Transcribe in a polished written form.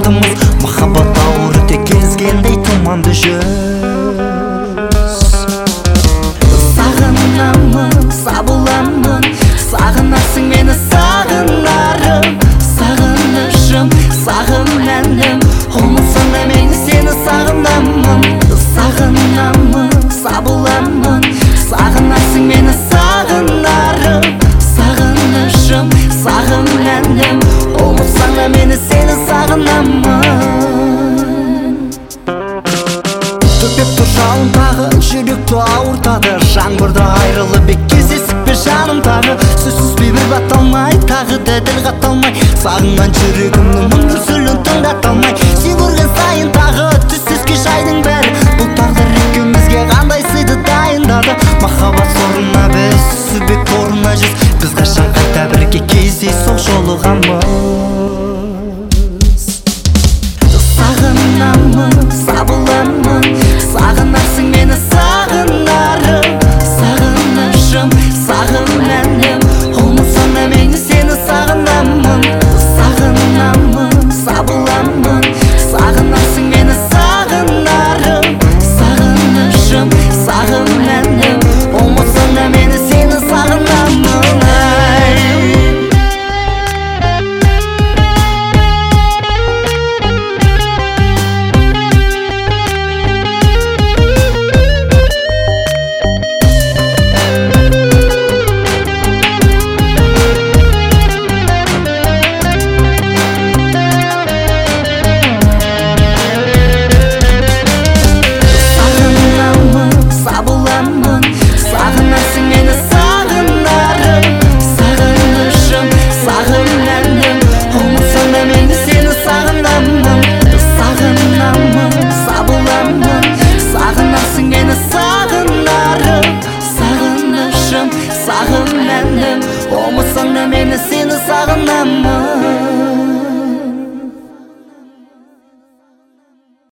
бақытымыз. Махаббат ауыр өте кезгендей тұманды жүз. Сағынамын, сабыламын, сағынасың мені сағынарым. Сағынышым, сағынәнім, ұмытсаң да мені сені сағынамын. Сағынамын, сабыламын, сағынасың мені сағынарым. Сағынышым, сағынәнім, ұмытсаң да мені сені сағынамын. Төпеп тұр жауын тағы, жүректі ауыртады. Жаңбырда айрылып бек кездесіп бе жаным тағы. Сөзсіз бейбіл батталмай, тағы да діл қатталмай. Сағынған жүрегімнің мың дүрсілін тыңдаталмай. Сен көрген сайын тағы түссізге жайдың бәрі. Бұл тағдыр екеумізге қандай сыйды дайындады. Махаббат сорына біз, сүбек торына жүз. Біз қашан қайта бірге кездейсоқ жолығамыз. Сағынамын, сабыламын, сағынасың мені сағынарым. Сағынышым, сағынәнім, ұмытсаң да мені сені сағынамын. Сағынамын, сабыламын, сағынасың мені сағынарым. Сағынышым, сағынәнім, ұмытсаң да мені сені сағынамын. Сағынәнім, ұмытсаң да мені сені сағынамын.